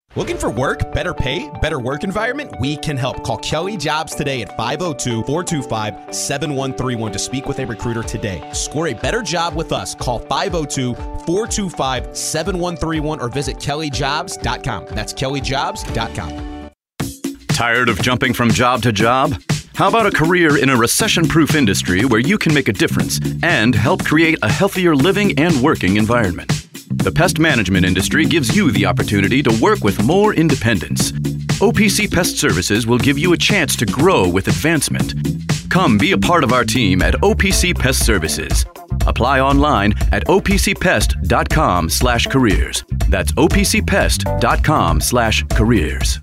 Looking for work, better pay, better work environment? We can help. Call Kelly Jobs today at 502-425-7131 to speak with a recruiter today. Score a better job with us. Call 502-425-7131 or visit kellyjobs.com. That's kellyjobs.com. Tired of jumping from job to job? How about a career in a recession-proof industry where you can make a difference and help create a healthier living and working environment? The pest management industry gives you the opportunity to work with more independence. OPC Pest Services will give you a chance to grow with advancement. Come be a part of our team at OPC Pest Services. Apply online at opcpest.com/careers. That's opcpest.com/careers.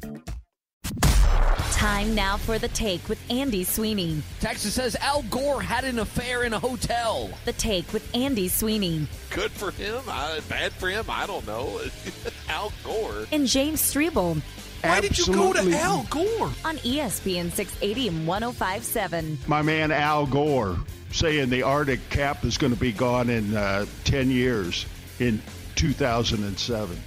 Time now for The Take with Andy Sweeney. Texas says Al Gore had an affair in a hotel. The Take with Andy Sweeney. Good for him. Bad for him. I don't know. Al Gore. And James Strebel. Why did you go to Al Gore? On ESPN 680 and 105.7. My man Al Gore saying the Arctic cap is going to be gone in 10 years in 2007.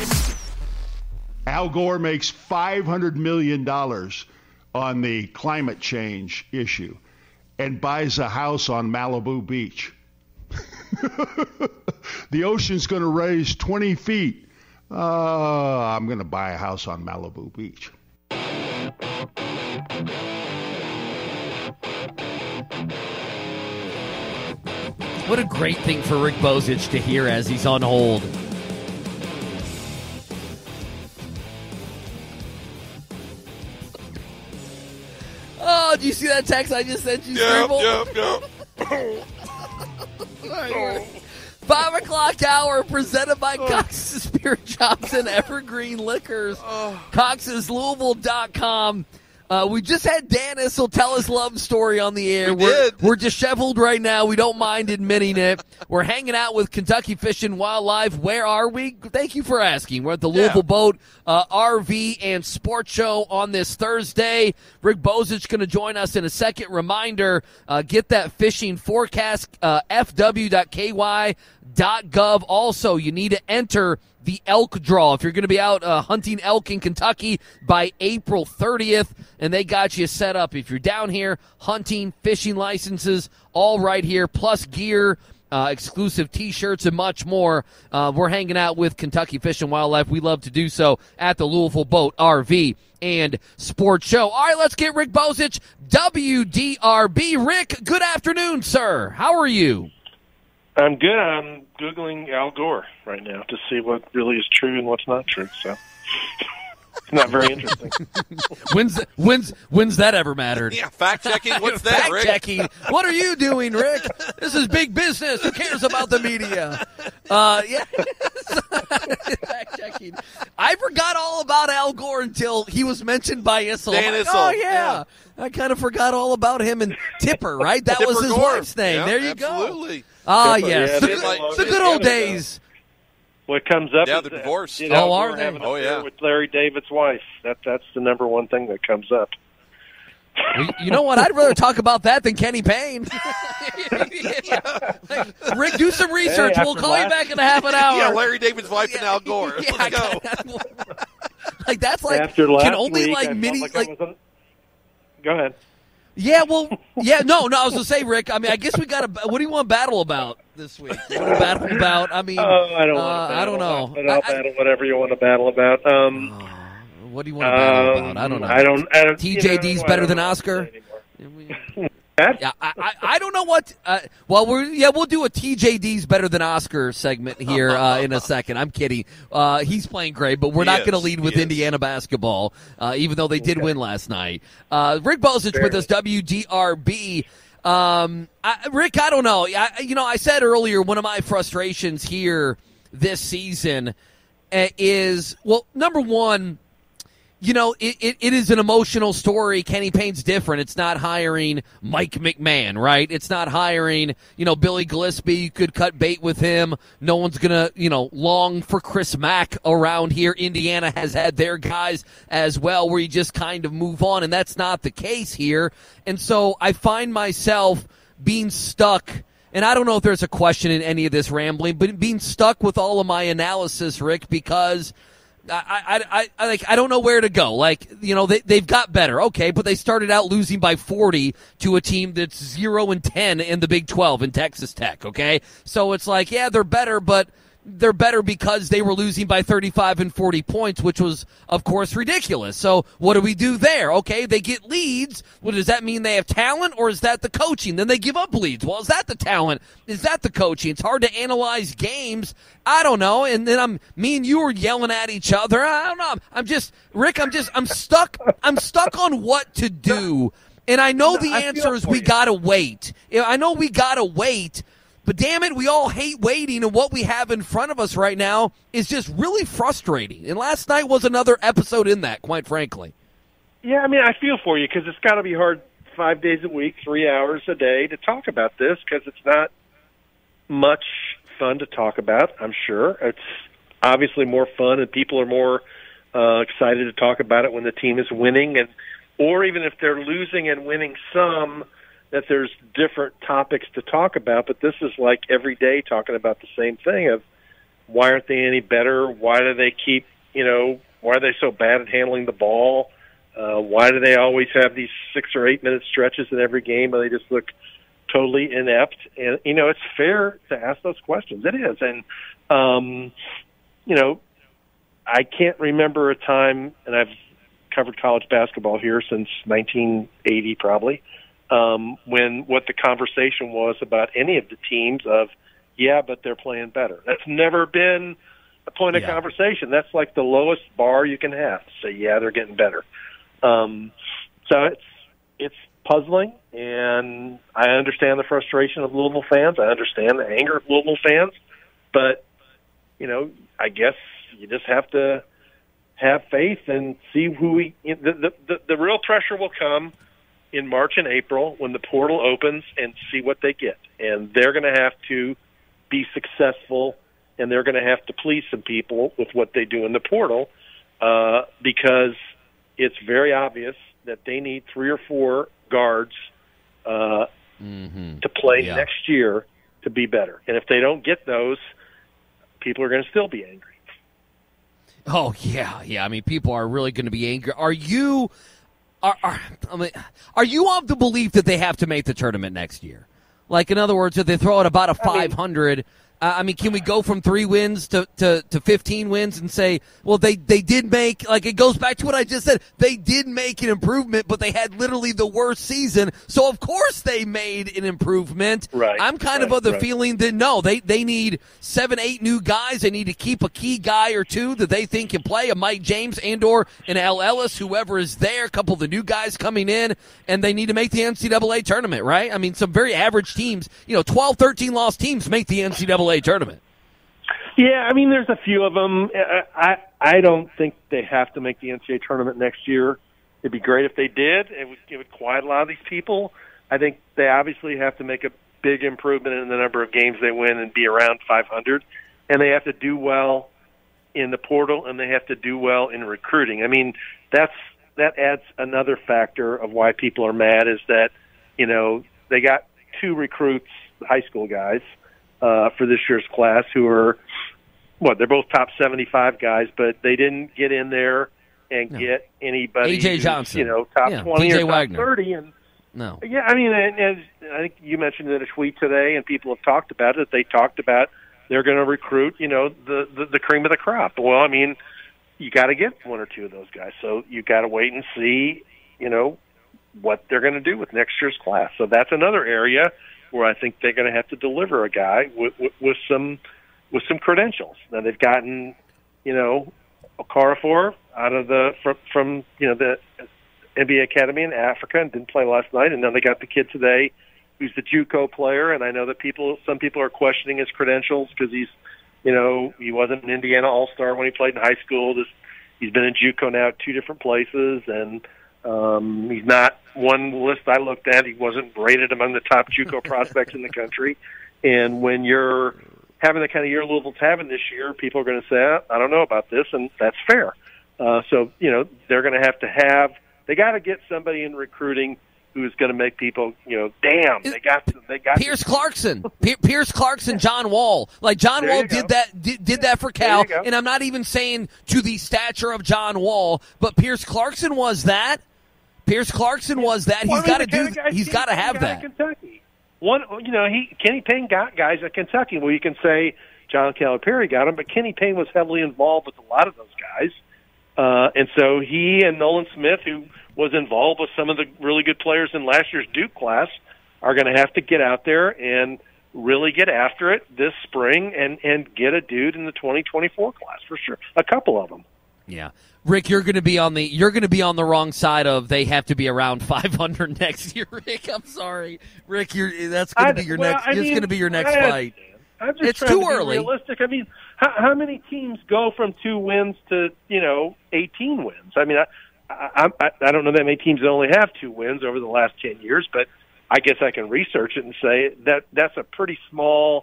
Al Gore makes $500 million on the climate change issue and buys a house on Malibu Beach. The ocean's going to raise 20 feet. I'm going to buy a house on Malibu Beach. What a great thing for Rick Bozich to hear as he's on hold. Oh, did you see that text I just sent you, Strebel? Yep. 5 o'clock hour presented by Cox's Spirit Chops and Evergreen Liquors. Cox's Louisville.com. We just had Dan Issel tell his love story on the air. We're disheveled right now. We don't mind admitting it. We're hanging out with Kentucky Fish and Wildlife. Where are we? Thank you for asking. We're at the Louisville Boat RV and Sports Show on this Thursday. Rick Bozich going to join us in a second. Reminder, get that fishing forecast, fw.ky.gov. Also, you need to enter the elk draw if you're going to be out hunting elk in Kentucky by April 30th, and they got you set up. If you're down here, hunting, fishing licenses, all right here, plus gear, exclusive T-shirts, and much more. We're hanging out with Kentucky Fish and Wildlife. We love to do so at the Louisville Boat RV and Sports Show. All right, let's get Rick Bozich, WDRB. Rick, good afternoon, sir. How are you? I'm good. I'm Googling Al Gore right now to see what really is true and what's not true. So it's not very interesting. When's that ever mattered? Yeah, fact-checking. What's that, Rick? Fact-checking. What are you doing, Rick? This is big business. Who cares about the media? Yeah. Fact-checking. I forgot all about Al Gore until he was mentioned by Issel. Dan Issel. Oh, yeah. I kind of forgot all about him and Tipper, right? That was his Gore. wife's name. Yeah, there you absolutely. go. Ah, Yeah, yes. The good old days. What comes up Yeah, is the divorce. Al are Gore they? having an Oh, affair yeah. with Larry David's wife. That's the number one thing that comes up. You know what? I'd rather talk about that than Kenny Payne. Like, Rick, do some research. Hey, we'll call you back in a half an hour. Yeah, Larry David's wife and Al Gore. Yeah, Let's go. Like that's like After last can only week, like I mini felt like. I was Go ahead. Yeah, well, yeah, no. I was gonna say, Rick. I mean, I guess we got to. What do you want to battle about this week? You want to battle about? I mean, I don't want to battle. I don't know. But I'll battle whatever you want to battle about. What do you want to battle about? I don't know. I don't TJD's better than Oscar. That? Yeah, I don't know what. We'll do a TJD's better than Oscar segment here in a second. I'm kidding. He's playing great, but we're not going to lead with Indiana basketball, even though they did win last night. Rick Bozich with us, WDRB. Rick, I don't know. I said earlier one of my frustrations here this season is, well, number one, it is an emotional story. Kenny Payne's different. It's not hiring Mike McMahon, right? It's not hiring, Billy Gillispie. You could cut bait with him. No one's going to, long for Chris Mack around here. Indiana has had their guys as well where you just kind of move on, and that's not the case here. And so I find myself being stuck, and I don't know if there's a question in any of this rambling, but being stuck with all of my analysis, Rick, because I don't know where to go. Like, you know, they've got better. Okay, but they started out losing by 40 to a team that's 0-10 in the Big 12 in Texas Tech, okay? So it's like, yeah, they're better, but they're better because they were losing by 35 and 40 points, which was, of course, ridiculous. So what do we do there? Okay, they get leads. Well, does that mean they have talent, or is that the coaching? Then they give up leads. Well, is that the talent? Is that the coaching? It's hard to analyze games. I don't know. And then me and you are yelling at each other. I don't know. I'm stuck. I'm stuck on what to do. And I know the answer is we got to wait. I know we got to wait. But damn it, we all hate waiting, and what we have in front of us right now is just really frustrating. And last night was another episode in that, quite frankly. Yeah, I mean, I feel for you because it's got to be hard 5 days a week, 3 hours a day to talk about this because it's not much fun to talk about, I'm sure. It's obviously more fun, and people are more excited to talk about it when the team is winning, or even if they're losing and winning some, that there's different topics to talk about, but this is like every day talking about the same thing of why aren't they any better? Why do they keep, why are they so bad at handling the ball? Why do they always have these 6 or 8 minute stretches in every game where they just look totally inept? And, it's fair to ask those questions. It is. And, I can't remember a time, and I've covered college basketball here since 1980 probably, when what the conversation was about any of the teams of, yeah, but they're playing better. That's never been a point of conversation. That's like the lowest bar you can have. Say, yeah, they're getting better. So it's puzzling, and I understand the frustration of Louisville fans. I understand the anger of Louisville fans, but I guess you just have to have faith and see who the real pressure will come in March and April when the portal opens and see what they get. And they're going to have to be successful, and they're going to have to please some people with what they do in the portal because it's very obvious that they need 3 or 4 guards to play next year to be better. And if they don't get those, people are going to still be angry. Oh, yeah. I mean, people are really going to be angry. Are you of the belief that they have to make the tournament next year? Like, in other words, if they throw out about a 500, can we go from 3 wins to 15 wins and say, well, they did make, like, it goes back to what I just said. They did make an improvement, but they had literally the worst season. So, of course, they made an improvement. Right. I'm kind of the feeling that, no, they need 7, 8 new guys. They need to keep a key guy or two that they think can play, a Mike James and or an Al Ellis, whoever is there, a couple of the new guys coming in, and they need to make the NCAA tournament, right? I mean, some very average teams, 12, 13 lost teams make the NCAA tournament. Yeah, I mean, there's a few of them. I don't think they have to make the NCAA tournament next year. It'd be great if they did. It would quiet a lot of these people. I think they obviously have to make a big improvement in the number of games they win and be around 500. And they have to do well in the portal, and they have to do well in recruiting. I mean, that adds another factor of why people are mad is that, they got 2 recruits, high school guys, for this year's class who are, they're both top 75 guys, but they didn't get in there and get anybody A.J. Johnson, top 20 DJ or Wagner. top 30. And no. Yeah, I mean, and I think you mentioned in a tweet today, and people have talked about it, they talked about they're going to recruit, the cream of the crop. Well, I mean, you got to get 1 or 2 of those guys. So you got to wait and see, what they're going to do with next year's class. So that's another area where I think they're going to have to deliver a guy with some credentials. Now they've gotten, Okafor out of from the NBA Academy in Africa and didn't play last night, and then they got the kid today who's the JUCO player. And I know that some people are questioning his credentials because he wasn't an Indiana All-Star when he played in high school. He's been in JUCO now at 2 different places, and he's not one list I looked at. He wasn't rated among the top JUCO prospects in the country. And when you're having the kind of year Louisville's having this year, people are going to say, I don't know about this, and that's fair. So, they're going to have they got to get somebody in recruiting who's going to make people, damn, they got Pierce Clarkson. Pierce Clarkson, John Wall. Like John There Wall you go. did that for Cal, There you go. and I'm not even saying to the stature of John Wall, but Pierce Clarkson was that. Pierce Clarkson was that. Well, He's got to the kind do. of guy He's got to Kenny have Payne got that. at Kentucky. Kenny Payne got guys at Kentucky. Well, you can say John Calipari got them, but Kenny Payne was heavily involved with a lot of those guys. And so he and Nolan Smith, who was involved with some of the really good players in last year's Duke class, are going to have to get out there and really get after it this spring and get a dude in the 2024 class for sure. A couple of them. Yeah, Rick, you're going to be on the wrong side of they have to be around 500 next year. Rick, I'm sorry, Rick, that's going to be your next. It's going to be your next fight. I'm just It's trying too to be early. realistic. I mean, how many teams go from 2 wins to 18 wins? I mean, I don't know that many teams that only have 2 wins over the last 10 years, but I guess I can research it and say that's a pretty small,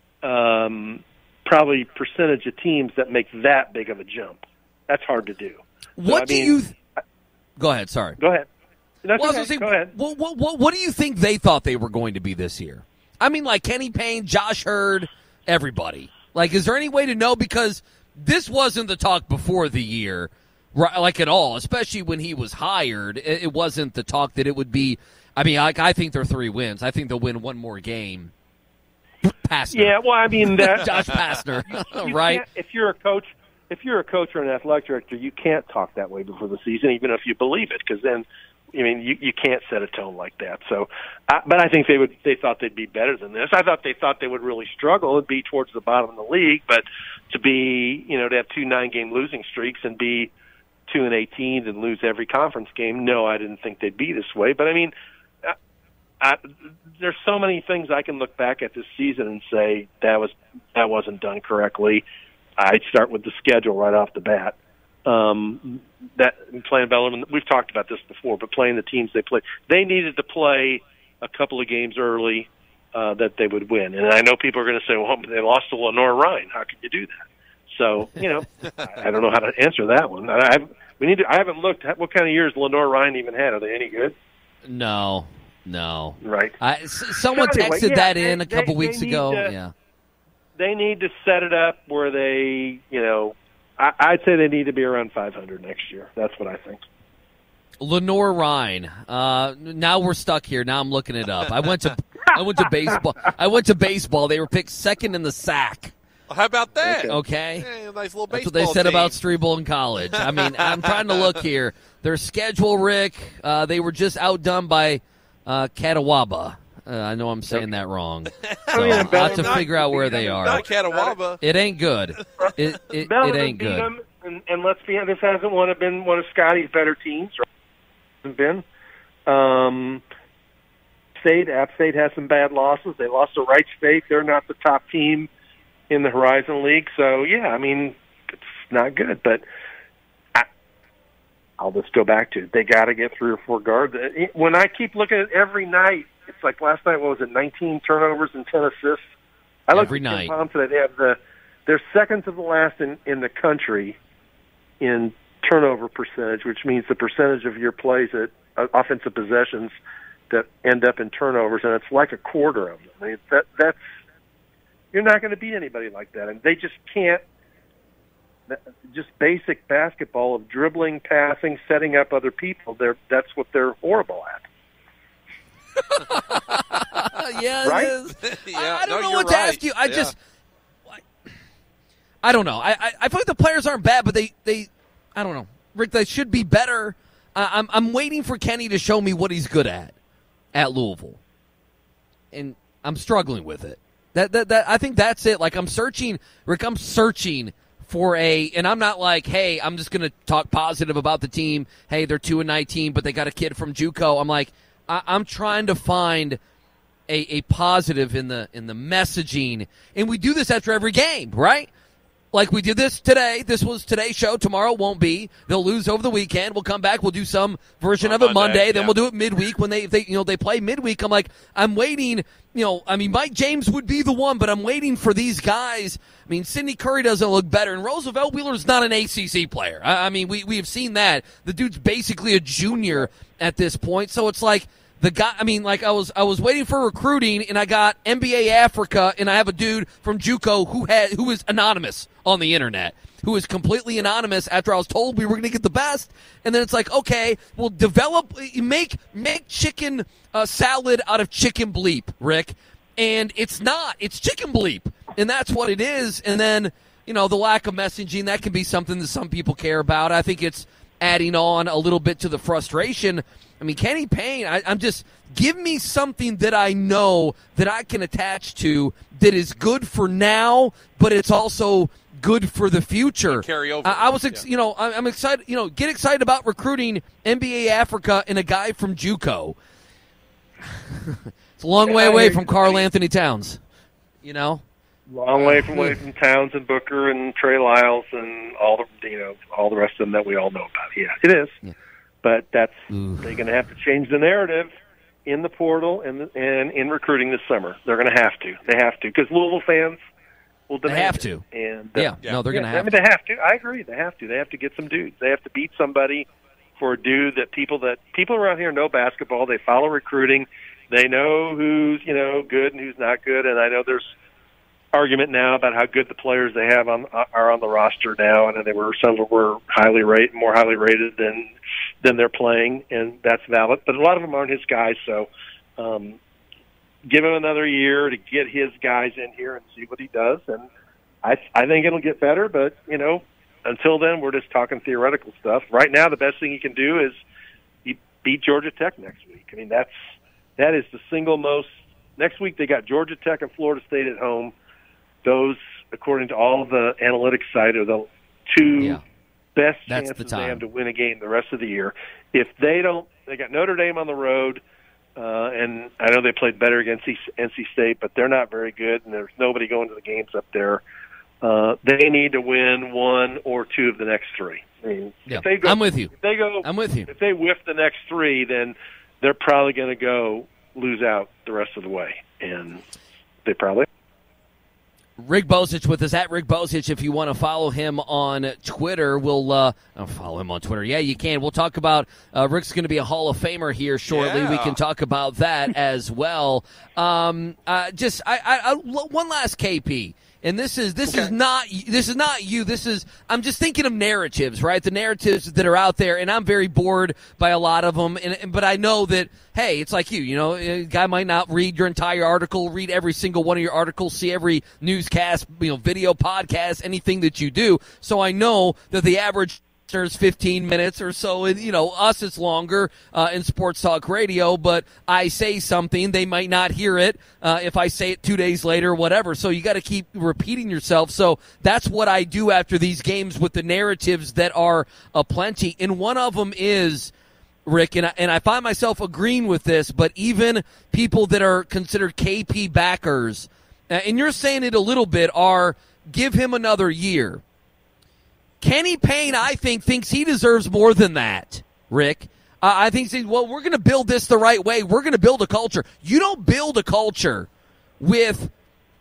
probably percentage of teams that make that big of a jump. That's hard to do. What do you? Go ahead. Sorry. Go ahead. That's Well, I okay. was gonna say, Go ahead. what do you think they thought they were going to be this year? I mean, like Kenny Payne, Josh Hurd, everybody. Like, is there any way to know? Because this wasn't the talk before the year, right, like at all, especially when he was hired. It wasn't the talk that it would be. I mean, I think they're 3 wins. I think they'll win one more game. Pastner. Yeah, well, I mean, that, Josh Pastner, you right? can't- If you're a coach or an athletic director, you can't talk that way before the season, even if you believe it, because then, I mean, you can't set a tone like that. So, but I think they thought they'd be better than this. I thought they would really struggle and be towards the bottom of the league, but to be, to have 2 9-game losing streaks and be 2-18 and lose every conference game, no, I didn't think they'd be this way. But I mean, there's so many things I can look back at this season and say that wasn't done correctly. I'd start with the schedule right off the bat. That playing Bellarmine, we've talked about this before, but playing the teams they play, they needed to play a couple of games early that they would win. And I know people are going to say, "Well, they lost to Lenore Ryan. How could you do that?" So, I don't know how to answer that one. I haven't looked at what kind of years Lenore Ryan even had. Are they any good? No. Right. Someone So anyway, texted that in a couple they weeks need ago. to- Yeah. They need to set it up where they, I'd say they need to be around 500 next year. That's what I think. Lenore Ryan. Now we're stuck here. Now I'm looking it up. I went to baseball. I went to baseball. They were picked second in the SAC. How about that? Okay. Hey, a nice little That's baseball what they said team. about Strebel in college. I mean, I'm trying to look here. Their schedule, Rick, they were just outdone by Catawba. I know I'm saying that wrong. So I'll have to figure out where they are. Not Catawba. It ain't good. It Bellarmine ain't beat good. them, and let's be honest, this hasn't been one of Scotty's better teams. Right? Hasn't been. App State has some bad losses. They lost to Wright State. They're not the top team in the Horizon League. So, yeah, I mean, it's not good. But I'll just go back to it. They got to get 3 or 4 guards. When I keep looking at every night, it's like last night, what was it, 19 turnovers and 10 assists? I looked Every at night. KenPom today. They have they're second to the last in the country in turnover percentage, which means the percentage of your plays at offensive possessions that end up in turnovers, and it's like a quarter of them. I mean, that's you're not going to beat anybody like that, and they just can't. Just basic basketball of dribbling, passing, setting up other people. That's what they're horrible at. Yeah, Right? it is. Yeah, I don't no, know you're what to right. ask you. I Yeah. just, I don't know. I feel like the players aren't bad, but they I don't know. Rick, they should be better. I'm waiting for Kenny to show me what he's good at Louisville, and I'm struggling with it. That I think that's it. Like I'm searching, Rick. I'm searching for and I'm not like, hey, I'm just going to talk positive about the team. Hey, they're 2-19, but they got a kid from JUCO. I'm like, I'm trying to find a positive in the messaging, and we do this after every game, right? Like we did this today. This was today's show. Tomorrow won't be. They'll lose over the weekend. We'll come back. We'll do some version of it Monday. Then we'll do it midweek when they play midweek. I'm like, I'm waiting. I mean, Mike James would be the one, but I'm waiting for these guys. I mean, Sidney Curry doesn't look better, and Roosevelt Wheeler's not an ACC player. I mean, we have seen that. The dude's basically a junior at this point. So it's like the guy, I mean, like I was waiting for recruiting, and I got NBA Africa, and I have a dude from JUCO who is anonymous on the internet, who is completely anonymous after I was told we were going to get the best. And then it's like, okay, well, make chicken salad out of chicken bleep, Rick. And it's not. It's chicken bleep. And that's what it is. And then, the lack of messaging, that can be something that some people care about. I think it's adding on a little bit to the frustration. I mean, Kenny Payne, I'm just, give me something that I know that I can attach to that is good for now, but it's also good for the future. And carry over. I'm excited. Get excited about recruiting NBA Africa and a guy from JUCO. It's a long way away from Karl Anthony Towns. Long way from Towns and Booker and Trey Lyles and all the rest of them that we all know about. Yeah, it is. Yeah. But they're going to have to change the narrative in the portal and in recruiting this summer. They're going to have to. They have to, because Louisville fans will demand They have to. And they're going to have to. They have to. I agree. They have to. They have to get some dudes. They have to beat somebody for a dude that people around here know basketball. They follow recruiting. They know who's good and who's not good. And I know there's argument now about how good the players they have are on the roster now, and some were more highly rated than they're playing, and that's valid. But a lot of them aren't his guys, so give him another year to get his guys in here and see what he does. And I think it'll get better, but until then, we're just talking theoretical stuff. Right now, the best thing he can do is he beat Georgia Tech next week. I mean, that is the single most. Next week they got Georgia Tech and Florida State at home. Those, according to all the analytics side, are the two best chances they have to win a game the rest of the year. If they don't, they got Notre Dame on the road, and I know they played better against NC State, but they're not very good, and there's nobody going to the games up there. They need to win one or two of the next three. I mean, I'm with you. I'm with you. If they whiff the next three, then they're probably going to lose out the rest of the way, and they probably. Rick Bozich with us at Rick Bozich. If you want to follow him on Twitter, we'll follow him on Twitter. Yeah, you can. We'll talk about Rick's going to be a Hall of Famer here shortly. Yeah. We can talk about that as well. One last KP. And this is not you. I'm just thinking of narratives, right? The narratives that are out there, and I'm very bored by a lot of them. But I know that, hey, it's like you. A guy might not read your entire article, read every single one of your articles, see every newscast, video, podcast, anything that you do. So I know that the average 15 minutes or so, and us it's longer in sports talk radio, but I say something, they might not hear it if I say it 2 days later, whatever. So you got to keep repeating yourself. So that's what I do after these games with the narratives that are aplenty. And one of them is, Rick, and I find myself agreeing with this, but even people that are considered KP backers, and you're saying it a little bit, are give him another year. Kenny Payne, I think, thinks he deserves more than that, Rick. I think, we're going to build this the right way. We're going to build a culture. You don't build a culture with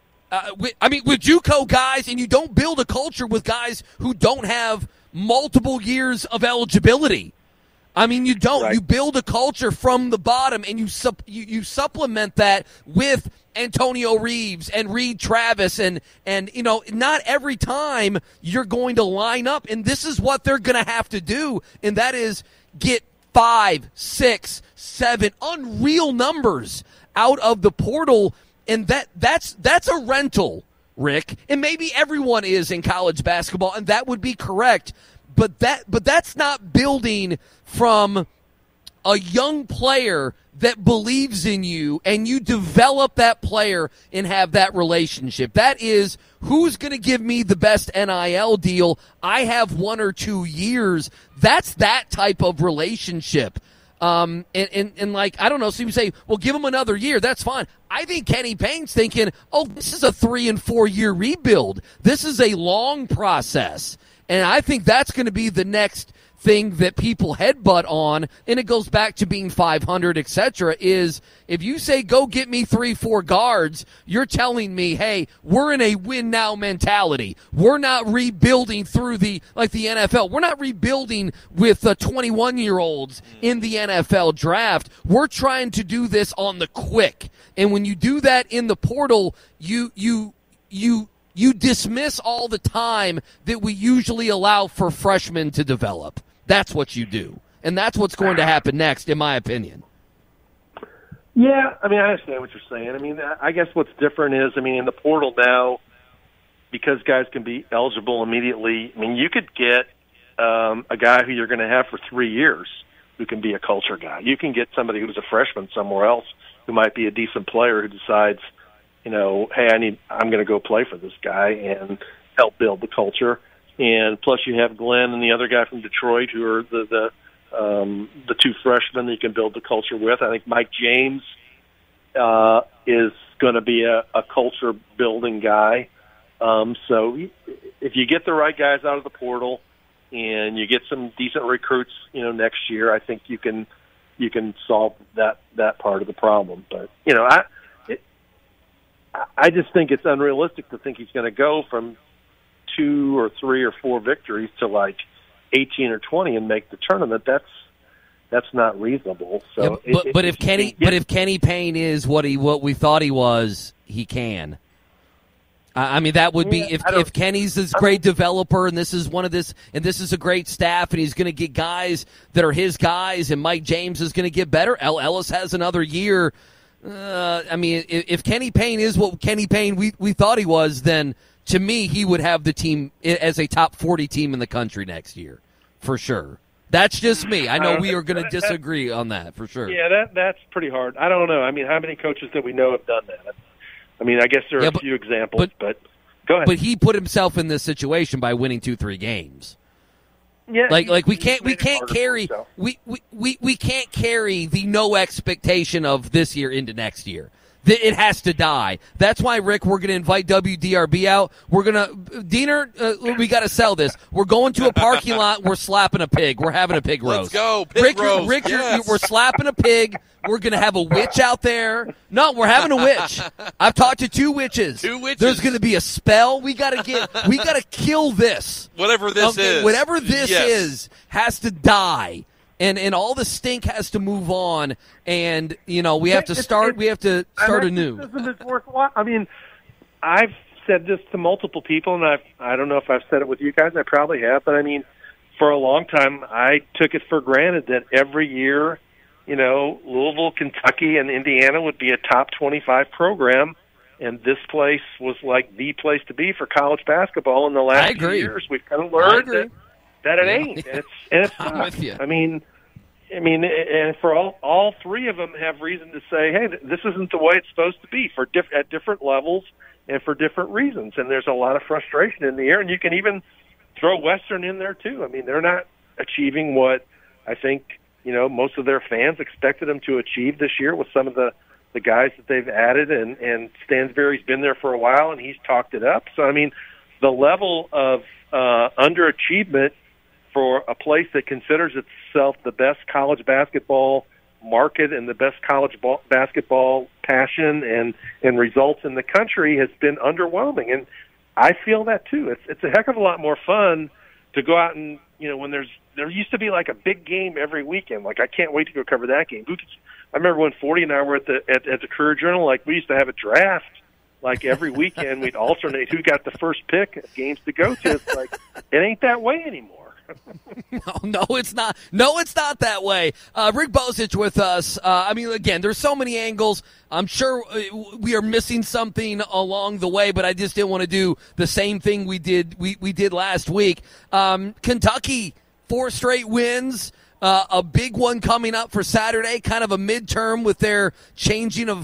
JUCO guys, and you don't build a culture with guys who don't have multiple years of eligibility. I mean, you don't. Right. You build a culture from the bottom, and you supplement that with Antonio Reeves and Reed Travis, and not every time you're going to line up, and this is what they're going to have to do, and that is get 5, 6, 7 unreal numbers out of the portal, and that's a rental, Rick, and maybe everyone is in college basketball, and that would be correct. But that's not building from a young player that believes in you, and you develop that player and have that relationship. That is, who's going to give me the best NIL deal? I have 1 or 2 years. That's that type of relationship. And I don't know, so you say, well, give him another year. That's fine. I think Kenny Payne's thinking, this is a 3 and 4 year rebuild. This is a long process. And I think that's going to be the next thing that people headbutt on, and it goes back to being 500, etc., is if you say, go get me 3-4 guards, you're telling me, hey, we're in a win-now mentality. We're not rebuilding through like the NFL. We're not rebuilding with 21-year-olds in the NFL draft. We're trying to do this on the quick. And when you do that in the portal, you dismiss all the time that we usually allow for freshmen to develop. That's what you do. And that's what's going to happen next, in my opinion. Yeah, I mean, I understand what you're saying. I mean, I guess what's different is, I mean, in the portal now, because guys can be eligible immediately, I mean, you could get a guy who you're going to have for 3 years who can be a culture guy. You can get somebody who's a freshman somewhere else who might be a decent player who decides, you know, hey, I'm going to go play for this guy and help build the culture. And plus, you have Glenn and the other guy from Detroit, who are the two freshmen that you can build the culture with. I think Mike James is going to be a culture building guy. So if you get the right guys out of the portal and you get some decent recruits, you know, next year, I think you can solve that part of the problem. But you know, I just think it's unrealistic to think he's going to go from 2 or 3 or 4 victories to like 18 or 20 and make the tournament. That's not reasonable. So, yeah, but if Kenny Payne is what we thought he was, he can. I mean, that would be if Kenny's this great developer, and this is a great staff, and he's going to get guys that are his guys, and Mike James is going to get better. Ellis has another year. I mean, if Kenny Payne is what Kenny Payne we thought he was, then to me he would have the team as a top 40 team in the country next year, for sure. That's just me. I know we are going to disagree on that, for sure. Yeah, that's pretty hard. I don't know. I mean, how many coaches that we know have done that? I mean, I guess there are a few examples, but go ahead. But he put himself in this situation by winning 2-3 games. Yeah, like we can't carry we can't carry the no expectation of this year into next year. It has to die. That's why, Rick, we're going to invite WDRB out. We're going to, Diener, we got to sell this. We're going to a parking lot. We're slapping a pig. We're having a pig roast. Let's go, pig roast. Rick, yes. we're slapping a pig. We're going to have a witch out there. No, we're having a witch. I've talked to 2 witches. 2 witches. There's going to be a spell. We got to kill this. Whatever this is. Whatever this is has to die. And all the stink has to move on, and you know we have to start anew. It's worthwhile. I mean, I've said this to multiple people, and I don't know if I've said it with you guys. I probably have, but I mean, for a long time, I took it for granted that every year, you know, Louisville, Kentucky, and Indiana would be a top 25 program, and this place was like the place to be for college basketball. In the last few years, we've kind of learned that it ain't, and it's not. I'm with you. I mean, and for all 3 of them have reason to say, hey, this isn't the way it's supposed to be at different levels and for different reasons. And there's a lot of frustration in the air, and you can even throw Western in there too. I mean, they're not achieving what I think, you know, most of their fans expected them to achieve this year with some of the guys that they've added, and Stansbury's been there for a while, and he's talked it up. So, I mean, the level of underachievement for a place that considers itself the best college basketball market and the best college basketball passion and results in the country has been underwhelming. And I feel that too. It's a heck of a lot more fun to go out and, you know, when there used to be like a big game every weekend. Like, I can't wait to go cover that game. I remember when 40 and I were at the Courier Journal, like, we used to have a draft. Like, every weekend we'd alternate who got the first pick of games to go to. It's like, it ain't that way anymore. No, it's not. No, it's not that way. Rick Bozich with us. I mean, again, there's so many angles. I'm sure we are missing something along the way, but I just didn't want to do the same thing we did last week. Kentucky, 4 straight wins. A big one coming up for Saturday, kind of a midterm with their changing of,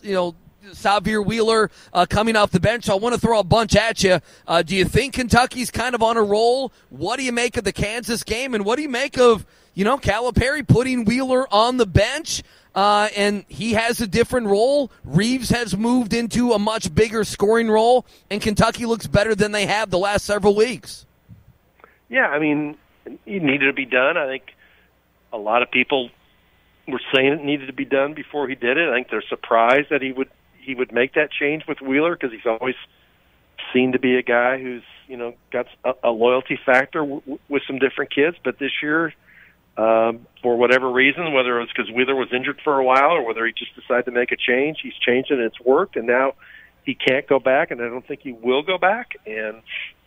Xavier Wheeler coming off the bench. So I want to throw a bunch at you. Do you think Kentucky's kind of on a roll? What do you make of the Kansas game? And what do you make of, Calipari putting Wheeler on the bench? And he has a different role. Reeves has moved into a much bigger scoring role, and Kentucky looks better than they have the last several weeks. Yeah, I mean, it needed to be done. I think a lot of people were saying it needed to be done before he did it. I think they're surprised that he would make that change with Wheeler, because he's always seemed to be a guy who's, got a loyalty factor with some different kids. But this year, for whatever reason, whether it was because Wheeler was injured for a while or whether he just decided to make a change, he's changed it and it's worked, and now he can't go back, and I don't think he will go back. And,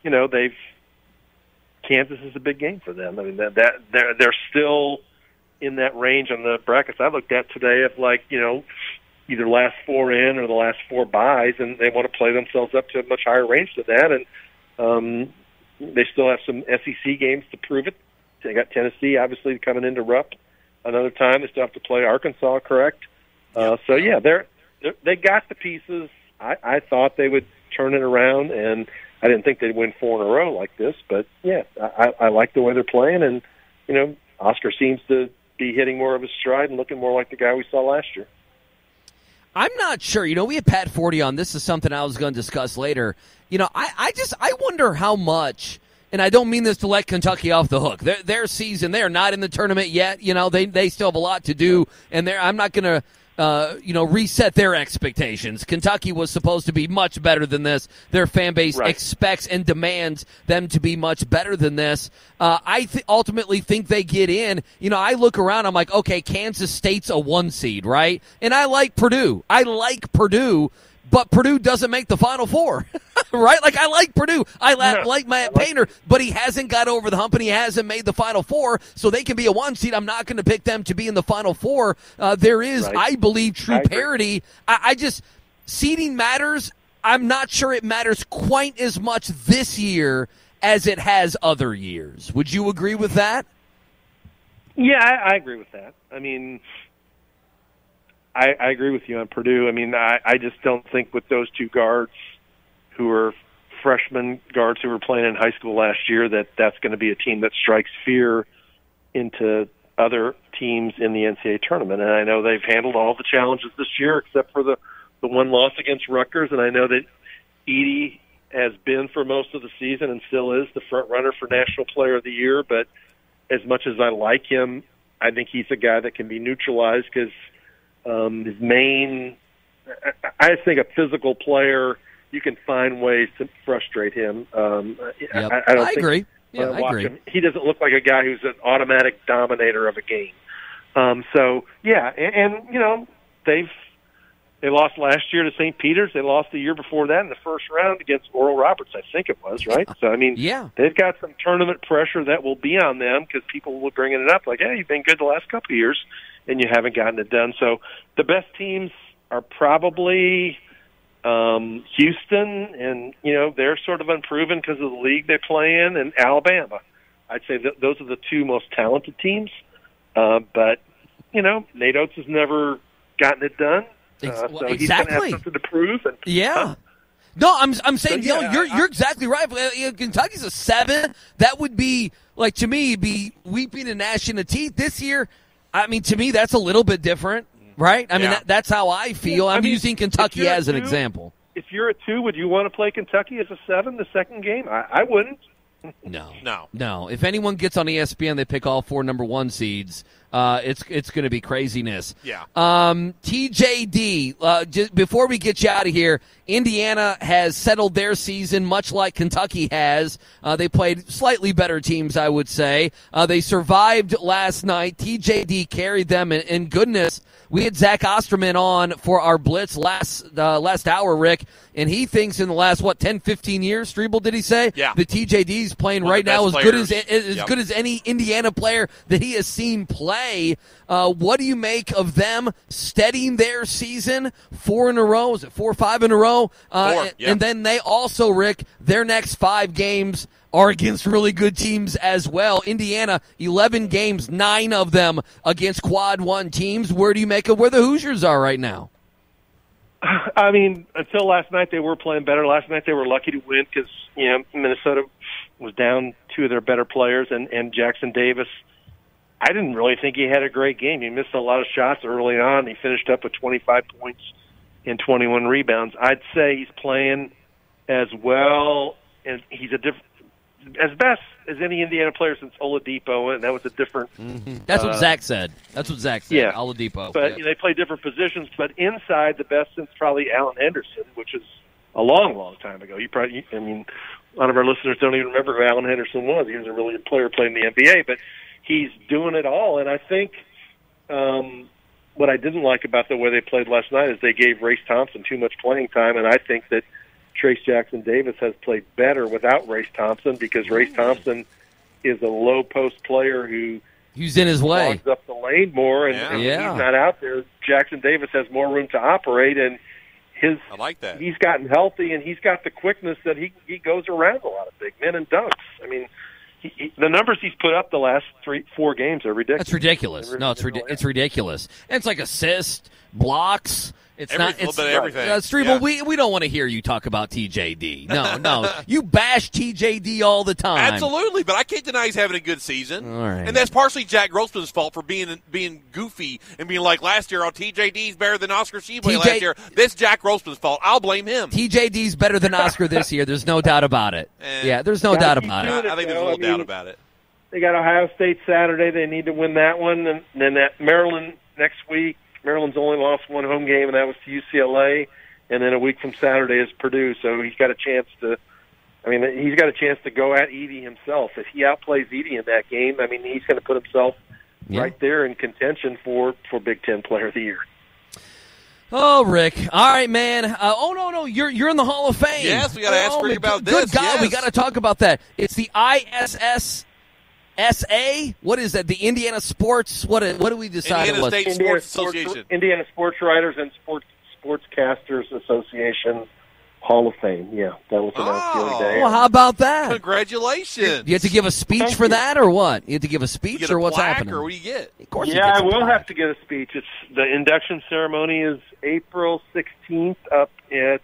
Kansas is a big game for them. I mean, they're still in that range on the brackets I looked at today of either last four in or the last four buys, and they want to play themselves up to a much higher range than that. And they still have some SEC games to prove it. They got Tennessee obviously coming into Rupp another time. They still have to play Arkansas, correct? So yeah, they got the pieces. I thought they would turn it around, and I didn't think they'd win 4 in a row like this. But yeah, I like the way they're playing, and Oscar seems to be hitting more of his stride and looking more like the guy we saw last year. I'm not sure. We had Pat Forty on. This is something I was going to discuss later. I wonder how much, and I don't mean this to let Kentucky off the hook. Their season, they're not in the tournament yet. They still have a lot to do, and I'm not going to reset their expectations. Kentucky was supposed to be much better than this. Their fan base expects and demands them to be much better than this. I ultimately think they get in. I look around, I'm like, okay, Kansas State's a 1 seed, right? And I like Purdue. But Purdue doesn't make the Final Four, right? Like, I like Purdue. I like Matt Painter, but he hasn't got over the hump and he hasn't made the Final Four, so they can be a 1 seed. I'm not going to pick them to be in the Final Four. There is, I believe, true parity. I just, seeding matters. I'm not sure it matters quite as much this year as it has other years. Would you agree with that? Yeah, I agree with that. I mean, I agree with you on Purdue. I mean, I just don't think with those two guards who are freshman guards who were playing in high school last year that's going to be a team that strikes fear into other teams in the NCAA tournament. And I know they've handled all the challenges this year except for the one loss against Rutgers. And I know that Edey has been for most of the season and still is the front runner for National Player of the Year. But as much as I like him, I think he's a guy that can be neutralized because his main, I think a physical player, you can find ways to frustrate him. I agree. Yeah, I agree. Him, he doesn't look like a guy who's an automatic dominator of a game. So yeah, and they lost last year to St. Peter's. They lost the year before that in the first round against Oral Roberts, I think it was, right? So I mean, they've got some tournament pressure that will be on them because people will bring it up like, hey, you've been good the last couple of years, and you haven't gotten it done. So the best teams are probably Houston, and they're sort of unproven because of the league they play in, and Alabama. I'd say that those are the two most talented teams. But Nate Oates has never gotten it done, so he's going to have something to prove. And, No, I'm saying you're exactly right. Kentucky's a 7. That would be like, to me, be weeping and gnashing the teeth this year. I mean, to me, that's a little bit different, right? I mean, that's how I feel. I'm using Kentucky as an example. If you're a 2, would you want to play Kentucky as a 7 the second game? I wouldn't. No. If anyone gets on ESPN, they pick all 4 number 1 seeds. It's going to be craziness. Yeah. TJD, just before we get you out of here, Indiana has settled their season much like Kentucky has. They played slightly better teams, I would say. They survived last night. TJD carried them, and goodness, we had Zach Osterman on for our Blitz last hour, Rick, and he thinks in the last, 10, 15 years, Strebel, did he say? Yeah. The TJD's playing right now as good as any Indiana player that he has seen play. What do you make of them steadying their season 4 in a row? Is it 4 or 5 in a row? 4, yeah. And then they also, Rick, their next 5 games are against really good teams as well. Indiana, 11 games, 9 of them against Quad 1 teams. Where do you make of where the Hoosiers are right now? I mean, until last night, they were playing better. Last night, they were lucky to win because, Minnesota was down 2 of their better players, and Jackson Davis, I didn't really think he had a great game. He missed a lot of shots early on. He finished up with 25 points and 21 rebounds. I'd say he's playing as well, and he's a as best as any Indiana player since Oladipo, and that was a different. That's what Zach said. Yeah, Oladipo. But they play different positions. But inside, the best since probably Alan Henderson, which is a long, long time ago. A lot of our listeners don't even remember who Alan Henderson was. He was a really good player playing in the NBA, but he's doing it all. And I think what I didn't like about the way they played last night is they gave Race Thompson too much playing time, and I think that Trace Jackson-Davis has played better without Race Thompson because Race Thompson is a low-post player who's in his way, clogs up the lane more, and he's not out there. Jackson-Davis has more room to operate, and I like that. He's gotten healthy, and he's got the quickness that he goes around a lot of big men and dunks. I mean, the numbers he's put up the last 3-4 games are ridiculous. That's ridiculous. It's ridiculous. And it's like assists, blocks. It's a little bit of everything. Strebel, we don't want to hear you talk about TJD. No. You bash TJD all the time. Absolutely, but I can't deny he's having a good season. All right. And that's partially Jack Grossman's fault for being goofy and being like last year, TJD's better than Oscar Tshiebwe last year. That's Jack Grossman's fault. I'll blame him. TJD's better than Oscar this year. There's no doubt about it. There's no doubt about it. I think there's a little doubt about it. They got Ohio State Saturday. They need to win that one. And then at Maryland next week. Maryland's only lost one home game, and that was to UCLA. And then a week from Saturday is Purdue. So he's got a chance to. He's got a chance to go at Edey himself. If he outplays Edey in that game, he's going to put himself right there in contention for Big Ten Player of the Year. Oh, Rick. All right, man. No. You're in the Hall of Fame. Yes, we got to ask Rick about this. Good God, yes. We got to talk about that. It's the ISS. SA? What is that? The Indiana Sports? What do we decide Indiana it was? State Sports Association. Indiana Sports Writers and Sportscasters Association Hall of Fame. Yeah, that was announced the other day. Well, how about that? Congratulations. You have to give a speech for that, or what? You have to give a speech, or what's happening? Or what do you get? Of course, I will have to get a speech. The induction ceremony is April 16th up at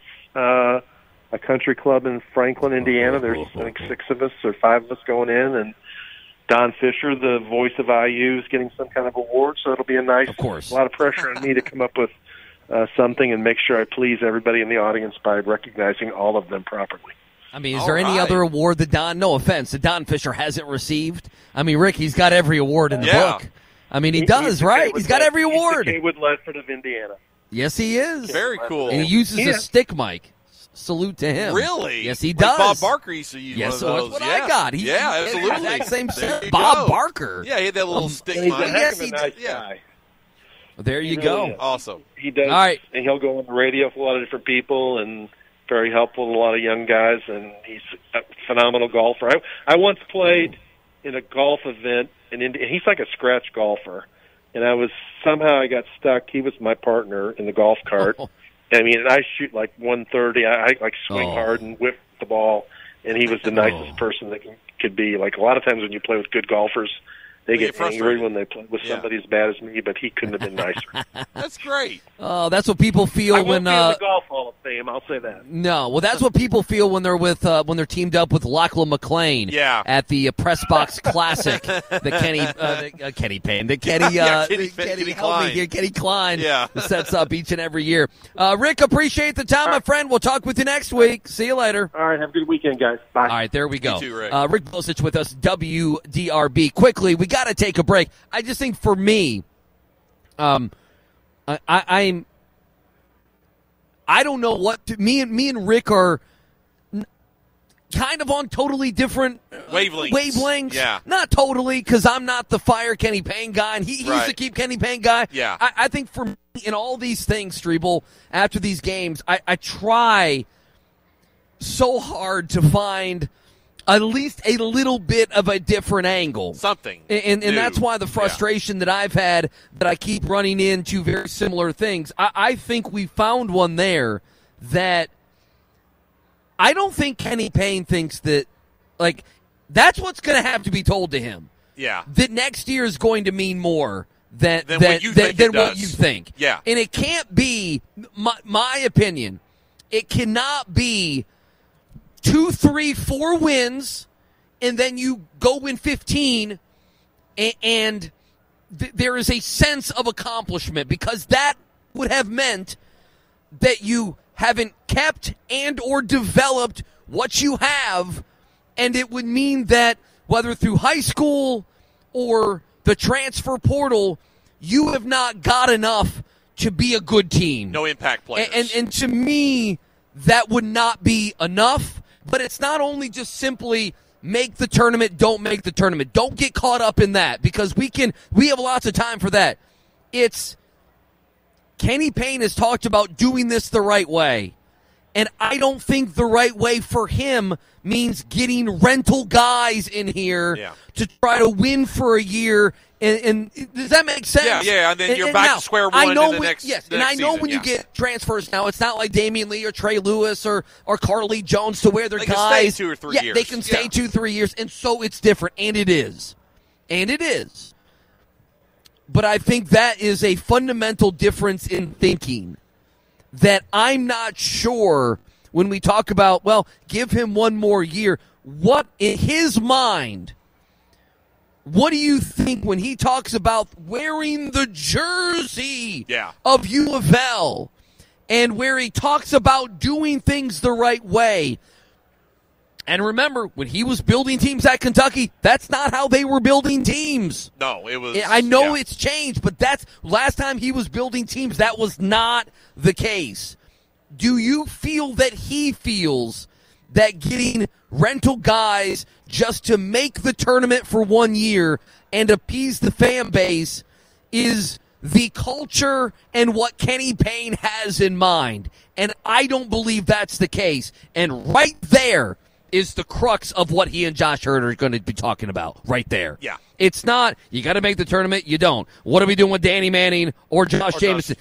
a country club in Franklin, Indiana. There's I think 6 of us or 5 of us going in, and Don Fisher, the voice of IU, is getting some kind of award, so it'll be a lot of pressure on me to come up with something and make sure I please everybody in the audience by recognizing all of them properly. Is there any other award that no offense, that Don Fisher hasn't received? Rick, he's got every award in the book. He does, right? He's got every award. He's the Kaywood Ledford of Indiana. Yes, he is. Very cool. And he uses a stick mic. Salute to him. Really? Yes, he does. Bob Barker used to use one of those. That's what I got. Absolutely. That same Bob Barker. Yeah, he had that little stick mic. Yes, he did. Guy. There you go. Is. Awesome. He does. All right. And he'll go on the radio for a lot of different people and very helpful to a lot of young guys, and he's a phenomenal golfer. I once played in a golf event in India. He's like a scratch golfer, and I got stuck. He was my partner in the golf cart. I shoot like 130. I swing hard and whip the ball, and he was the nicest person that could be. Like a lot of times when you play with good golfers, they get angry when they play with somebody as bad as me, but he couldn't have been nicer. That's great. Oh, that's what people feel when be in the Golf Hall of Fame. I'll say that. No, well, that's what people feel when they're when they're teamed up with Lachlan McLean. At the Press Box Classic. Kenny Klein. Sets up each and every year. Rick, appreciate the time, my friend. We'll talk with you next week. See you later. All right, have a good weekend, guys. Bye. All right, there we go. You too, Rick. Rick Bosich with us, WDRB. Quickly, we got to take a break. I just think for me, I don't know what me and Rick are kind of on totally different wavelengths. Yeah. Not totally, because I'm not the fire Kenny Payne guy, and he used to keep Kenny Payne guy. Yeah. I think for me, in all these things, Strebel, after these games, I try so hard to find at least a little bit of a different angle. Something. And that's why the frustration that I've had, that I keep running into very similar things. I think we found one there that I don't think Kenny Payne thinks that, that's what's going to have to be told to him. Yeah. That next year is going to mean more than what you think. Yeah. And it can't be, my opinion, it cannot be 2, 3, 4 wins, and then you go win 15, and there is a sense of accomplishment, because that would have meant that you haven't kept and or developed what you have And it would mean that whether through high school or the transfer portal, you have not got enough to be a good team. No impact players. And to me, that would not be enough. But it's not only just simply make the tournament, don't make the tournament. Don't get caught up in that, because we have lots of time for that. It's Kenny Payne has talked about doing this the right way. And I don't think the right way for him means getting rental guys in here to try to win for a year. And does that make sense? Yeah, and then you're back to square one in the next and I know season, when you get transfers now, it's not like Damian Lee or Trey Lewis or Carly Jones to where they're they guys. Can stay 2 or 3 years. They can stay 2-3 years, and so it's different, and it is. But I think that is a fundamental difference in thinking that I'm not sure when we talk about, well, give him one more year. What, in his mind, what do you think when he talks about wearing the jersey of U of L and where he talks about doing things the right way? And remember, when he was building teams at Kentucky, that's not how they were building teams. No, it was. I know it's changed, but that's last time he was building teams, that was not the case. Do you feel that he feels that getting rental guys just to make the tournament for 1 year and appease the fan base is the culture and what Kenny Payne has in mind? And I don't believe that's the case. And right there is the crux of what he and Josh Hurt are going to be talking about right there. Yeah. It's not, you got to make the tournament, you don't. What are we doing with Danny Manning or Josh Jameson?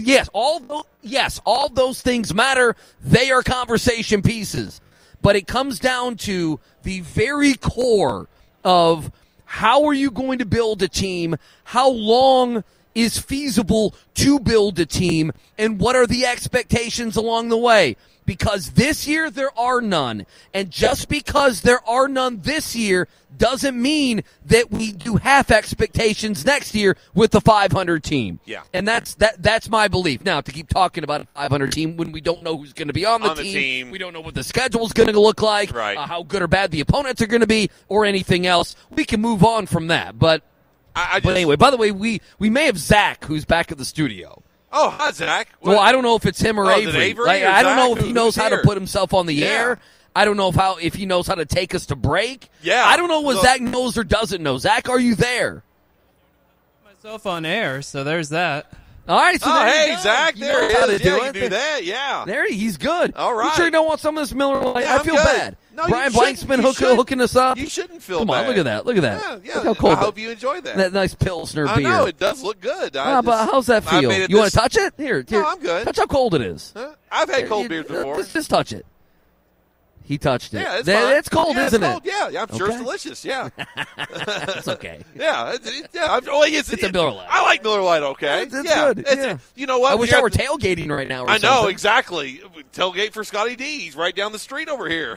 All those things matter. They are conversation pieces. But it comes down to the very core of how are you going to build a team, how long is feasible to build a team, and what are the expectations along the way. Because this year there are none. And just because there are none this year doesn't mean that we do half expectations next year with the 500 team. Yeah. And that's my belief. Now, to keep talking about a 500 team when we don't know who's going to be on the team, we don't know what the schedule's going to look like, how good or bad the opponents are going to be, or anything else, we can move on from that. But anyway, by the way, we may have Zach, who's back at the studio. Oh, hi, Zach. Well, I don't know if it's him or Avery. I don't know if he knows how to put himself on the air. I don't know if he knows how to take us to break. Yeah. I don't know what Zach knows or doesn't know. Zach, are you there? Myself on air, so there's that. All right. So hey, Zach, there he is. You can do that. Yeah. There he's good. All right. You sure you don't want some of this Miller Lite? Yeah, I feel bad. No, Brian Blanksman hooking us up. You shouldn't feel Come bad. on, look at that. Look at that. Yeah. Look how cold I hope you enjoy that. That nice Pilsner beer. I know, it does look good. But how's that feel? You want to touch it? Here. No, I'm good. Touch how cold it is. I've had cold beers before. Just touch it. He touched it. Yeah, it's fine. It's cold, isn't it's cold. it? Yeah, I'm sure it's delicious. Yeah. It's okay. Yeah. It's a Miller Lite. I like Miller Lite, okay? It's good. You know what? I wish I were tailgating right now. I know, exactly. Tailgate for Scotty D. He's right down the street over here.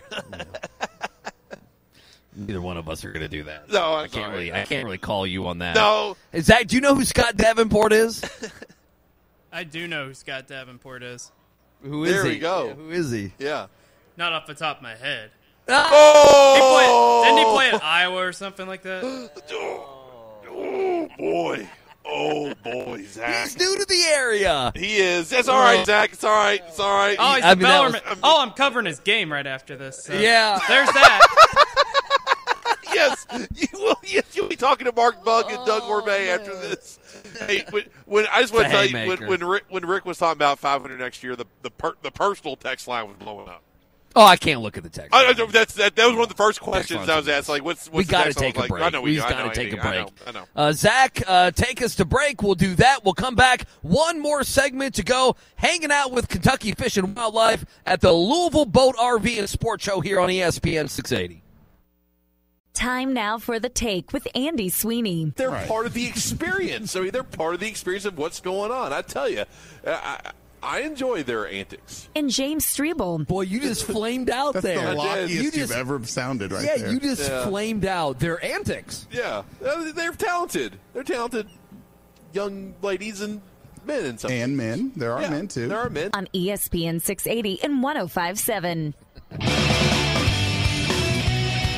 Neither one of us are going to do that. No, I can't really call you on that. No. Zach, do you know who Scott Davenport is? I do know who Scott Davenport is. Who is he? There we go. Yeah, who is he? Yeah. Not off the top of my head. Oh! Didn't he play at Iowa or something like that? Oh, boy. Oh, boy, Zach. He's new to the area. He is. That's all right, Zach. It's all right. It's all right. Oh, he's the Bellarmine. I'm covering his game right after this. So. Yeah. There's that. Yes. You'll be talking to Mark Bug and Doug Gourmet after this. Hey, when I just want to tell you, when Rick was talking about 500 next year, the personal text line was blowing up. Oh, I can't look at the text. That was one of the first questions I was asked. Like, what's we got to take a break. I know we got to take a break. I know. Zach, take us to break. We'll do that. We'll come back. One more segment to go. Hanging out with Kentucky Fish and Wildlife at the Louisville Boat RV and Sports Show here on ESPN 680. Time now for The Take with Andy Sweeney. They're part of the experience. I mean, they're part of the experience of what's going on. I tell you, I enjoy their antics. And James Strebel. Boy, you just flamed out That's there. the lockiest you've ever sounded there. Yeah, you just flamed out. Their antics. Yeah, they're talented. They're talented young ladies and men and stuff. And men. There are men, too. There are men. On ESPN 680 and 105.7.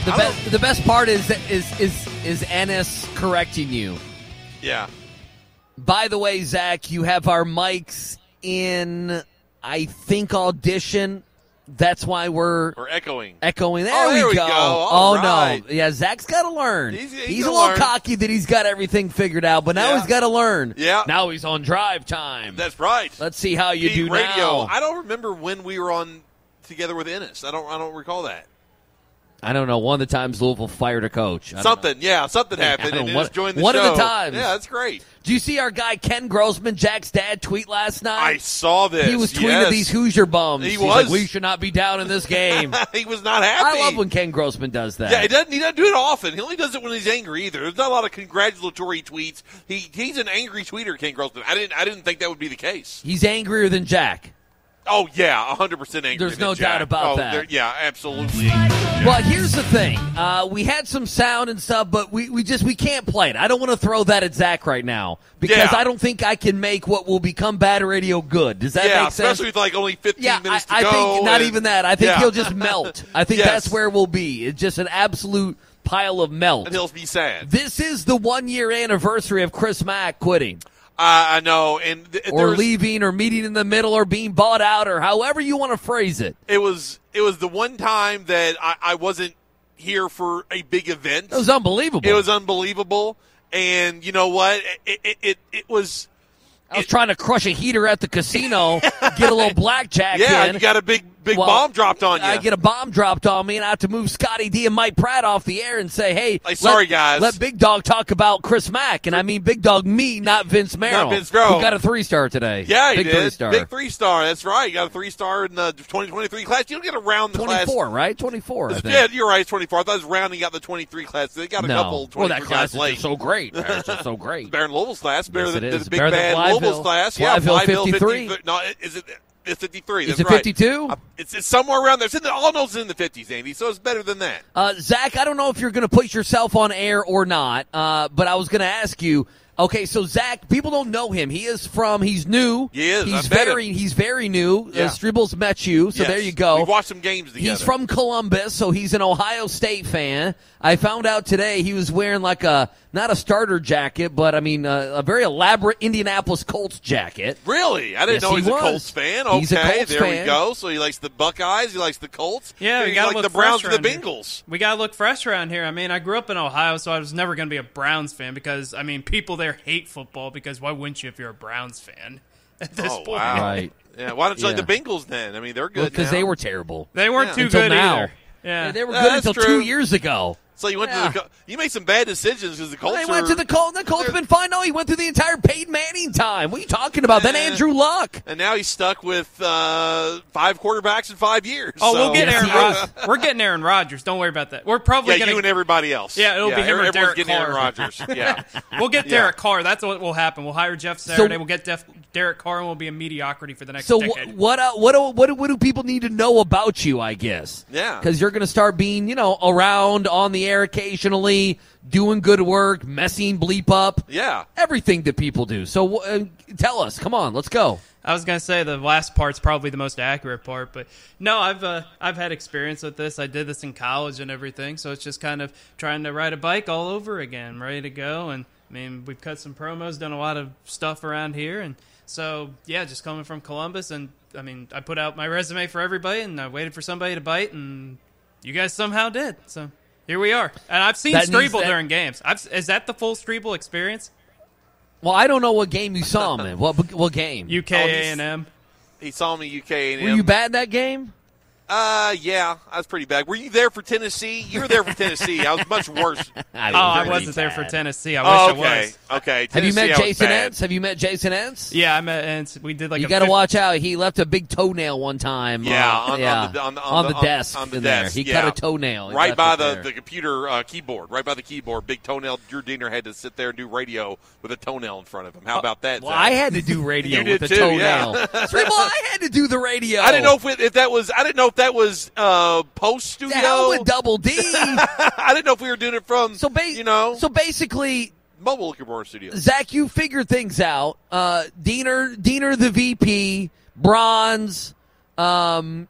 The best part is Ennis correcting you. Yeah. By the way, Zach, you have our mics in, I think, audition. That's why we're echoing. Echoing. There we go. Right. No. Yeah, Zach's got to learn. He's a little cocky that he's got everything figured out, but now he's got to learn. Yeah. Now he's on drive time. That's right. Let's see how you do radio. now. I don't remember when we were on together with Ennis. I don't recall that. I don't know. One of the times Louisville fired a coach. Something happened, and Ennis joined the show. One of the times. Yeah, that's great. Do you see our guy Ken Grossman, Jack's dad, tweet last night? I saw this. He was tweeting at these Hoosier bums. He's was. Like, we should not be down in this game. He was not happy. I love when Ken Grossman does that. Yeah, he doesn't do it often. He only does it when he's angry either. There's not a lot of congratulatory tweets. He's an angry tweeter, Ken Grossman. I didn't think that would be the case. He's angrier than Jack. Oh, yeah, 100% angry. There's no Jack. doubt about that. Yeah, absolutely. Well, here's the thing. We had some sound and stuff, but we can't play it. I don't want to throw that at Zach right now because I don't think I can make what will become bad radio good. Does that make sense? Especially with only 15 minutes to go. I think not even that. I think he'll just melt. I think that's where we'll be. It's just an absolute pile of melt. And he'll be sad. This is the 1-year anniversary of Chris Mack quitting. I know, and or leaving, or meeting in the middle, or being bought out, or however you want to phrase it. It was the one time that I wasn't here for a big event. It was unbelievable. It was unbelievable, and you know what? It was. I was trying to crush a heater at the casino, get a little blackjack in. You got a big bomb dropped on you. I get a bomb dropped on me, and I have to move Scotty D and Mike Pratt off the air and say, hey, sorry, guys. Let Big Dog talk about Chris Mack. And I mean Big Dog me, not Vince Merrill. Not Vince Merrill. Who got a 3-star today. Yeah, he Big did. 3-star. Big 3-star. That's right. You got a 3-star in the 2023 class. You don't get around the 24, class. Right? 24, I think. Yeah, you're right. It's 24. I thought it was rounding out the 23 class. They got a couple 23 that class guys late. Is so great. It's just so great. Better than Louisville's class. Better than the big better bad Louisville's class. Yeah, Flywheel 53. No, is it? It's 53. Is That's it 52? Right. It's somewhere around there. All knows it's in the 50s, Andy, so it's better than that. Zach, I don't know if you're going to put yourself on air or not, but I was going to ask you. Okay, so Zach, people don't know him. He's new. He is. He's very new. Yeah. Stribbles met you, so there you go. We've watched some games together. He's from Columbus, so he's an Ohio State fan. I found out today he was wearing like not a starter jacket, but I mean a very elaborate Indianapolis Colts jacket. Really? I didn't know he was a Colts fan. Okay, he's a Colts there fan. We go. So he likes the Buckeyes. He likes the Colts. Yeah, we he got likes the Browns and the Bengals. We got to look fresh around here. I mean, I grew up in Ohio, so I was never going to be a Browns fan because, I mean, people there hate football because why wouldn't you if you're a Browns fan at this point? Wow. Right. Yeah, why don't you like the Bengals then? I mean, they're good because they were terrible. They weren't too until good now. either. Yeah, they were good until 2 years ago. So you went to the you made some bad decisions because the Colts. They went to the Colts. The Colts been fine. No, he went through the entire Peyton Manning time. What are you talking about? Then Andrew Luck. And now he's stuck with 5 quarterbacks in 5 years. Oh, we'll get Aaron Rodgers. We're getting Aaron Rodgers. Don't worry about that. We're probably going to you and everybody else. Yeah, it'll be him or Derek getting Carr. Aaron Rodgers. Yeah, we'll get Derek Carr. That's what will happen. We'll hire Jeff Saturday. We'll get Derek Carr, and we'll be a mediocrity for the next decade. What do people need to know about you? I guess. Yeah, because you're going to start being around on the air occasionally. Doing good work, messing bleep up. Yeah. Everything that people do. So tell us. Come on, let's go. I was going to say the last part's probably the most accurate part, but no, I've had experience with this. I did this in college and everything, so it's just kind of trying to ride a bike all over again, ready to go. And, I mean, we've cut some promos, done a lot of stuff around here, and so, yeah, just coming from Columbus, and, I mean, I put out my resume for everybody, and I waited for somebody to bite, and you guys somehow did, so... Here we are. And I've seen Strebel during games. Is that the full Strebel experience? Well, I don't know what game you saw him in. What game? UK A&M. He saw me UK A&M. Were you bad that game? Yeah, I was pretty bad. Were you there for Tennessee? You were there for Tennessee. I was much worse. I wasn't there for Tennessee. I wish I was. Okay. Have you met Jason Entz? Have you met Jason Entz? Yeah, I met Entz. We did You got to watch out. He left a big toenail one time. On the desk. On the desk. He cut a toenail. Right by the computer keyboard. Right by the keyboard. Big toenail. Drew Diener had to sit there and do radio with a toenail in front of him. How about that? Well, I had to do radio with a toenail. I had to do the radio. I didn't know if that was. I didn't know if that was. Post studio. The hell with Double D. I didn't know if we were doing it from. So basically, mobile Liquor Studio. Zach, you figured things out. Diener the VP, Bronze,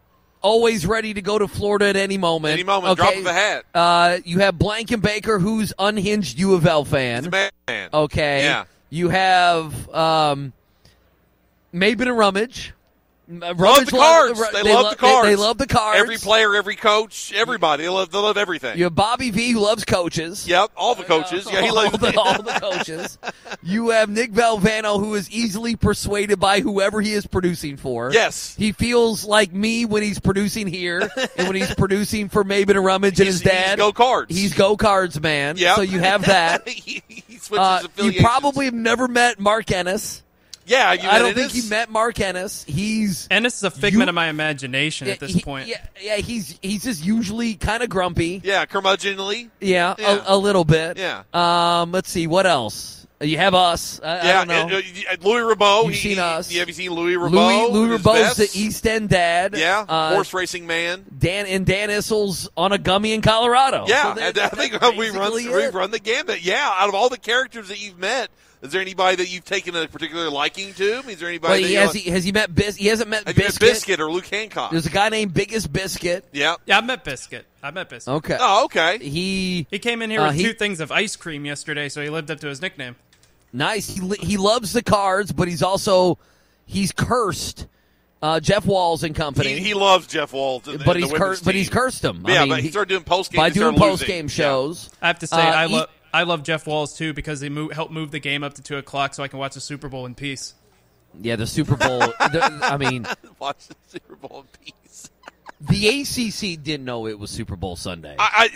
always ready to go to Florida at any moment. Any moment, drop of the hat. You have Blankenbaker, who's unhinged U of L fan. He's a man. Okay. Yeah. You have Mabin and Rummage. Love the cards. They love the cards. They love the cards. Every player, every coach, everybody. They love everything. You have Bobby V, who loves coaches. Yep, all the coaches. Yeah, he loves all the coaches. You have Nick Valvano, who is easily persuaded by whoever he is producing for. Yes. He feels like me when he's producing here and when he's producing for Mabin and Rummage and his dad. He's go cards. He's go cards, man. Yep. So you have that. he switches affiliations. You probably have never met Mark Ennis. Yeah, I don't think you met Mark Ennis. Ennis is a figment of my imagination at this point. Yeah, he's just usually kind of grumpy. Yeah, curmudgeonly. Yeah. A little bit. Yeah. Let's see, what else? You have us. I don't know. Louis Rabeau. You've seen us. Have you seen Louis Rabeau? Louis Rabeau's the East End dad. Yeah, horse racing man. Dan Issel's on a gummy in Colorado. Yeah, so I think we've run the gambit. Yeah, out of all the characters that you've met, is there anybody that you've taken a particular liking to? Is there anybody? Has he met Biscuit? He hasn't met Biscuit. Met Biscuit or Luke Hancock? There's a guy named Biggest Biscuit. Yeah, I met Biscuit. Okay. Oh, okay. He came in here with 2 things of ice cream yesterday, so he lived up to his nickname. Nice. He loves the cards, but he's cursed Jeff Walls and company. He loves Jeff Walls, but he's cursed him. Yeah, but he started doing post game by doing post game shows. Yeah. I have to say, I love Jeff Walls too because they helped move the game up to 2:00 so I can watch the Super Bowl in peace. Yeah, the Super Bowl. Watch the Super Bowl in peace. The ACC didn't know it was Super Bowl Sunday.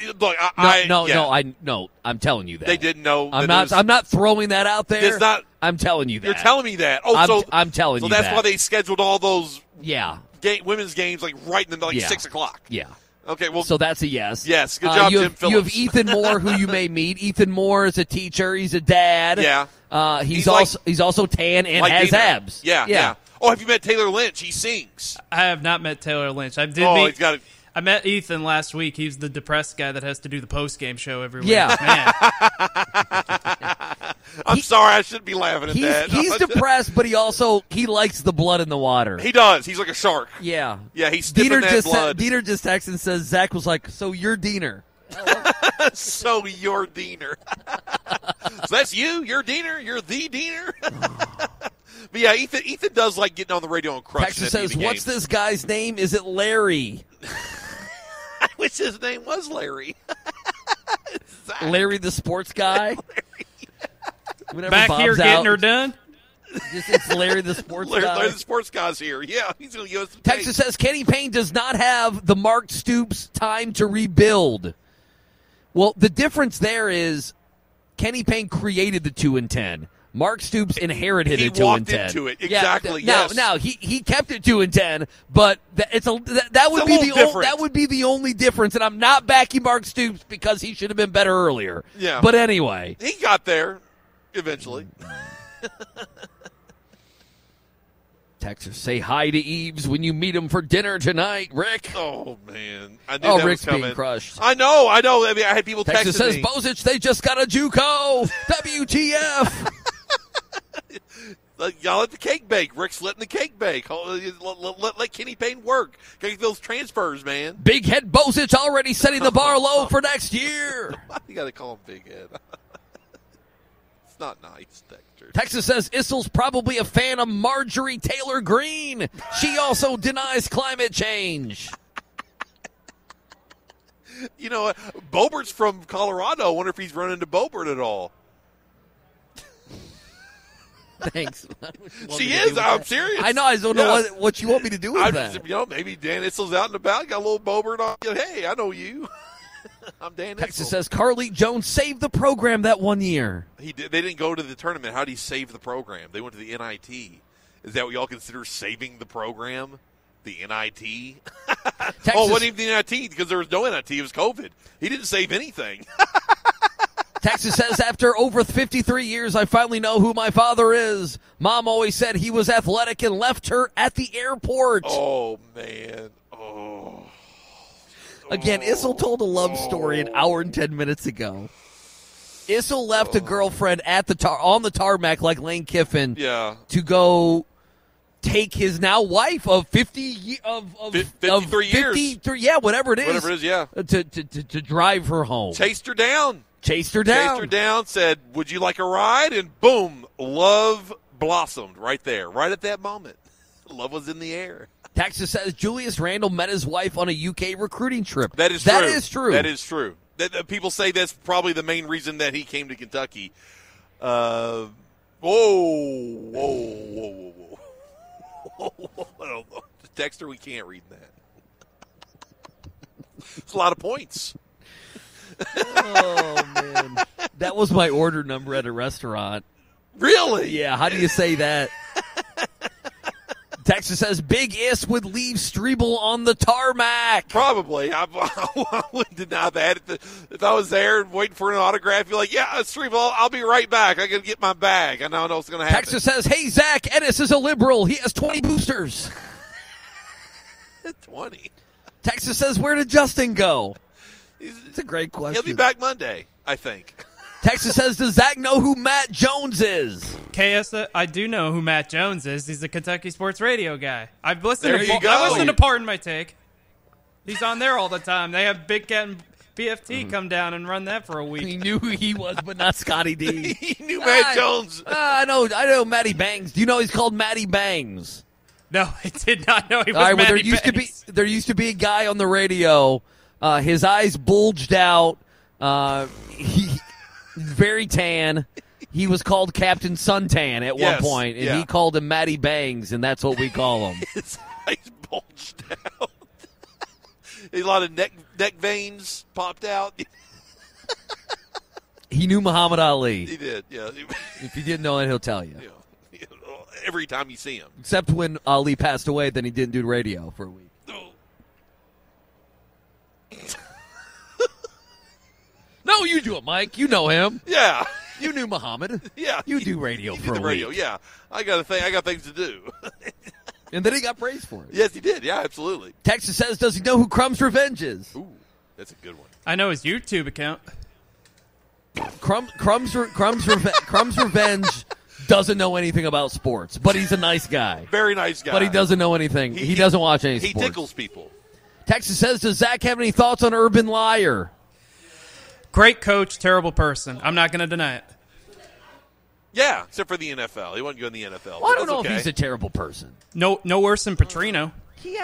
No, I'm telling you that they didn't know. I'm not throwing that out there. I'm telling you that. You're telling me that. I'm telling you that. So that's why they scheduled all those. Yeah. Women's games right in the 6:00. Yeah. Okay, well, so that's a yes. Yes, good job, Tim Phillips. You have Ethan Moore, who you may meet. Ethan Moore is a teacher. He's a dad. Yeah. He's also tan and has abs. Yeah. Oh, have you met Taylor Lynch? He sings. I have not met Taylor Lynch. I met Ethan last week. He's the depressed guy that has to do the post-game show every week. Yeah. Man. I'm sorry. I shouldn't be laughing at that. He's depressed, but he likes the blood in the water. He does. He's like a shark. Yeah. Yeah, he's sniffing that blood. Dieter just texts and says, Zach was like, so you're Diener. So you're Diener. So that's you? You're Diener? You're the Diener? But yeah, Ethan does like getting on the radio and crushing. Texas says, what's this guy's name? Is it Larry? I wish his name was Larry. Larry the sports guy? Back Bob's here getting her done? It's Larry the sports guy. Larry the sports guy's here. Yeah, he's going to give us some Texas says, Kenny Payne does not have the Mark Stoops time to rebuild. Well, the difference there is Kenny Payne created the 2-10. Mark Stoops inherited it 2-10. He walked into it. Exactly. Yeah, yes. Now he kept it 2-10, but that would be the only difference. And I'm not backing Mark Stoops because he should have been better earlier. Yeah. But anyway, he got there eventually. Texas, say hi to Eves when you meet him for dinner tonight, Rick. Oh, man. I knew that Rick's was coming. being crushed. I know. I mean, I had people texting Texas says, me. Bozich, they just got a JUCO. WTF. Y'all let the cake bake. Rick's letting the cake bake. Let Kenny Payne work. Get those transfers, man. Big Head Bozich already setting the bar low for next year. Why you got to call him Big Head? It's not nice, Dexter. Texas says Issel's probably a fan of Marjorie Taylor Greene. She also denies climate change. You know what? Bobert's from Colorado. I wonder if he's run into Bobert at all. Thanks. She is. I'm serious. I know. I don't know what you want me to do with that. Just, maybe Dan Issel's out and about, got a little Bobert on. Hey, I know you. I'm Dan Texas Issel. says Carly Jones saved the program that one year. He did. They didn't go to the tournament. How did he save the program? They went to the NIT. Is that what y'all consider saving the program? The NIT? Oh, it wasn't even the NIT because there was no NIT. It was COVID. He didn't save anything. Texas says, after over 53 years, I finally know who my father is. Mom always said he was athletic and left her at the airport. Oh, man. Oh. Again, Issel told a love story an hour and 10 minutes ago. Issel left a girlfriend at on the tarmac like Lane Kiffin to go take his now wife of 53 years. Yeah, whatever it is. Whatever it is, yeah. To drive her home. Chased her down. Said, would you like a ride? And boom, love blossomed right there, right at that moment. Love was in the air. Texas says Julius Randle met his wife on a UK recruiting trip. That is true. That is true. People say that's probably the main reason that he came to Kentucky. Whoa. Dexter, we can't read that. It's a lot of points. Oh, man. That was my order number at a restaurant. Really? Yeah, how do you say that? Texas says Big Is would leave Strebel on the tarmac. Probably. I wouldn't deny that. If I was there waiting for an autograph, you're like, yeah, Strebel, I'll be right back. I got to get my bag. I know what's going to happen. Texas says, hey, Zach, Ennis is a liberal. He has 20 boosters. 20? Texas says, where did Justin go? It's a great question. He'll be back Monday, I think. Texas says, does Zach know who Matt Jones is? KS, I do know who Matt Jones is. He's the Kentucky Sports Radio guy. I've listened there you go. I listened to Pardon My Take. He's on there all the time. They have Big Cat and BFT come down and run that for a week. He knew who he was, but not Scotty D. He knew Matt Jones. I know Matty Bangs. Do you know he's called Matty Bangs? No, I did not know he was Matty Bangs. There used to be a guy on the radio. His eyes bulged out. He very tan. He was called Captain Suntan at one point, and he called him Matty Bangs, and that's what we call him. His eyes bulged out. A lot of neck veins popped out. He knew Muhammad Ali. He did, yeah. If you didn't know it, he'll tell you. Yeah. Every time you see him. Except when Ali passed away, then he didn't do radio for a week. No, you do it, Mike. You know him. Yeah. You knew Muhammad. Yeah. You do radio for a week. Radio, yeah. I got things to do. And then he got praised for it. Yes, he did. Yeah, absolutely. Texas says, does he know who Crumb's Revenge is? Ooh, that's a good one. I know his YouTube account. Crumb's Revenge doesn't know anything about sports, but he's a nice guy. Very nice guy. But he doesn't know anything. He doesn't watch any sports. He tickles people. Texas says, does Zach have any thoughts on Urban Meyer? Great coach, terrible person. I'm not going to deny it. Yeah, except for the NFL. He wasn't good in the NFL. Well, I don't know if he's a terrible person. No worse than Petrino.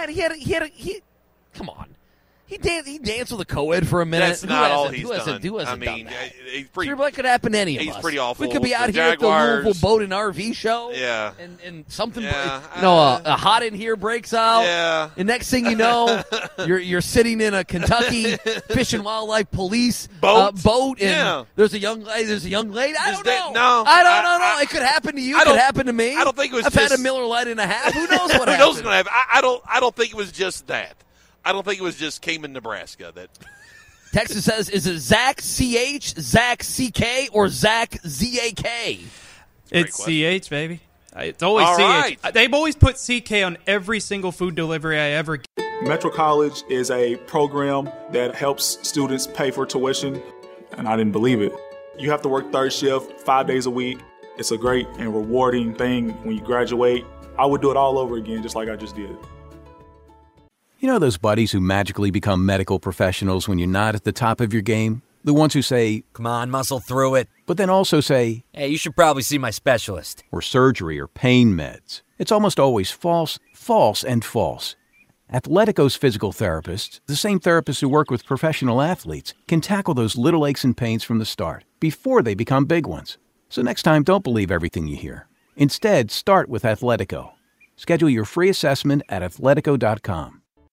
Come on. He danced with a co-ed for a minute. That's not all he's done. Who hasn't done that? He's pretty. Sure, that could happen to any of us. He's pretty awful. We could be out The here Jaguars. at the Louisville Boat and RV show. Yeah. And something, Yeah. a hot in here breaks out. Yeah. And next thing you know, you're sitting in a Kentucky Fish and Wildlife Police boat, and there's a young lady. I don't know. I don't know. It could happen to you. It could happen to me. I don't think it was. I've had a Miller Lite and a half. Who knows what happened? Who knows what's going to happen? I don't think it was just that. I don't think it was just Cayman, Nebraska. That Texas says, is it Zach CH, Zach CK, or Zach ZAK? It's CH, baby. It's always All CH. right. They've always put CK on every single food delivery I ever get. Metro College is a program that helps students pay for tuition, and I didn't believe it. You have to work third shift 5 days a week. It's a great and rewarding thing when you graduate. I would do it all over again, just like I just did. You know those buddies who magically become medical professionals when you're not at the top of your game? The ones who say, come on, muscle through it. But then also say, hey, you should probably see my specialist. Or surgery or pain meds. It's almost always false, false, and false. Athletico's physical therapists, the same therapists who work with professional athletes, can tackle those little aches and pains from the start, before they become big ones. So next time, don't believe everything you hear. Instead, start with Athletico. Schedule your free assessment at athletico.com.